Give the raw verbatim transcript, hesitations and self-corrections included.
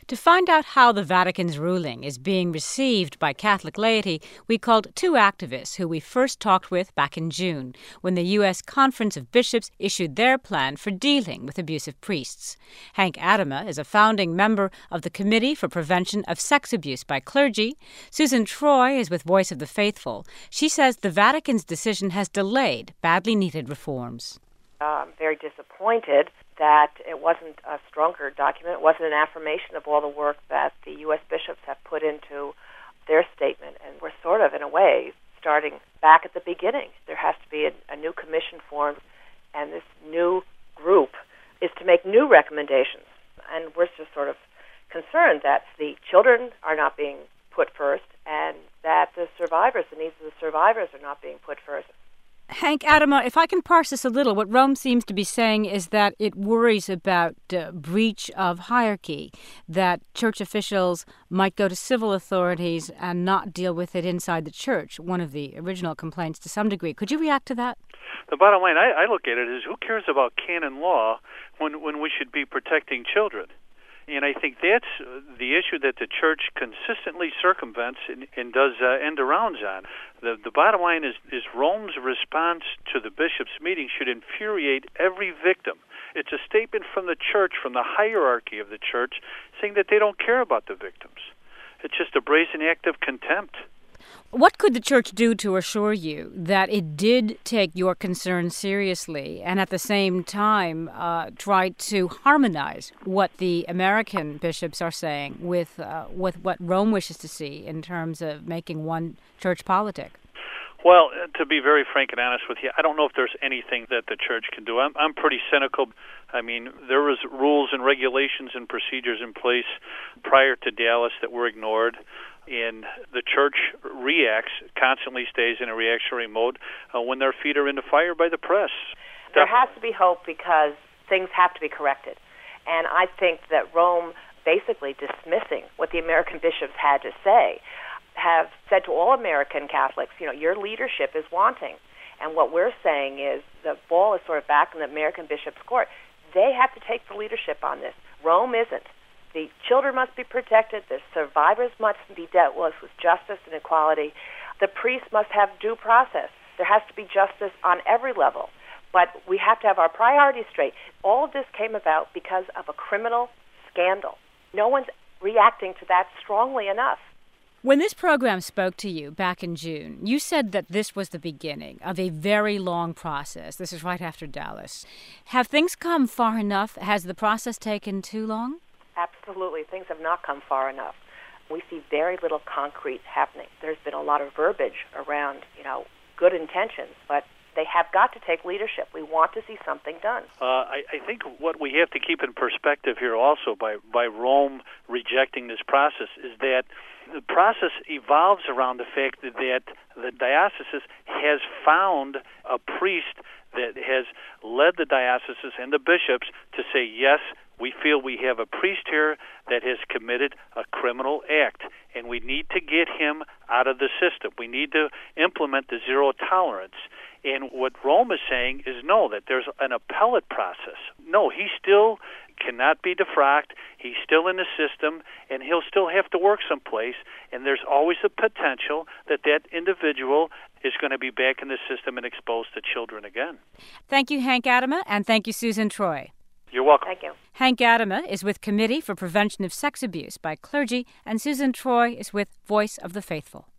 To find out how the Vatican's ruling is being received by Catholic laity, we called two activists who we first talked with back in June, when the U S Conference of Bishops issued their plan for dealing with abusive priests. Hank Adama is a founding member of the Committee for Prevention of Sex Abuse by Clergy. Susan Troy is with Voice of the Faithful. She says the Vatican's decision has delayed badly needed reforms. Uh, I'm very disappointed that it wasn't a stronger document. It wasn't an affirmation of all the work that the U S bishops have put into their statement. And we're sort of, in a way, starting back at the beginning. There has to be a, a new commission formed, and this new group is to make new recommendations. And we're just sort of concerned that the children are not being put first and that the survivors, the needs of the survivors are not being put first. Hank Adama, if I can parse this a little, what Rome seems to be saying is that it worries about uh, breach of hierarchy, that church officials might go to civil authorities and not deal with it inside the church, one of the original complaints to some degree. Could you react to that? The bottom line, I, I look at it as who cares about canon law when, when we should be protecting children? And I think that's the issue that the church consistently circumvents and, and does uh, end arounds on. The, the bottom line is, is Rome's response to the bishops' meeting should infuriate every victim. It's a statement from the church, from the hierarchy of the church, saying that they don't care about the victims. It's just a brazen act of contempt. What could the church do to assure you that it did take your concerns seriously and at the same time uh, try to harmonize what the American bishops are saying with uh, with what Rome wishes to see in terms of making one church politic? Well, to be very frank and honest with you, I don't know if there's anything that the church can do. I'm, I'm pretty cynical. I mean, there was rules and regulations and procedures in place prior to Dallas that were ignored. And the church reacts, constantly stays in a reactionary mode uh, when their feet are in the fire by the press. There has to be hope because things have to be corrected. And I think that Rome, basically dismissing what the American bishops had to say, have said to all American Catholics, you know, your leadership is wanting. And what we're saying is the ball is sort of back in the American bishops' court. They have to take the leadership on this. Rome isn't. The children must be protected. The survivors must be dealt with with justice and equality. The priests must have due process. There has to be justice on every level. But we have to have our priorities straight. All of this came about because of a criminal scandal. No one's reacting to that strongly enough. When this program spoke to you back in June, you said that this was the beginning of a very long process. This is right after Dallas. Have things come far enough? Has the process taken too long? Absolutely. Things have not come far enough. We see very little concrete happening. There's been a lot of verbiage around, you know, good intentions, but they have got to take leadership. We want to see something done. Uh, I, I think what we have to keep in perspective here also by, by Rome rejecting this process is that the process evolves around the fact that, that the diocese has found a priest that has led the diocese and the bishops to say, yes, we feel we have a priest here that has committed a criminal act, and we need to get him out of the system. We need to implement the zero tolerance. And what Rome is saying is no, that there's an appellate process. No, he still cannot be defrocked. He's still in the system, and he'll still have to work someplace. And there's always a potential that that individual is going to be back in the system and exposed to children again. Thank you, Hank Adama, and thank you, Susan Troy. You're welcome. Thank you. Hank Adama is with Committee for Prevention of Sex Abuse by Clergy, and Susan Troy is with Voice of the Faithful.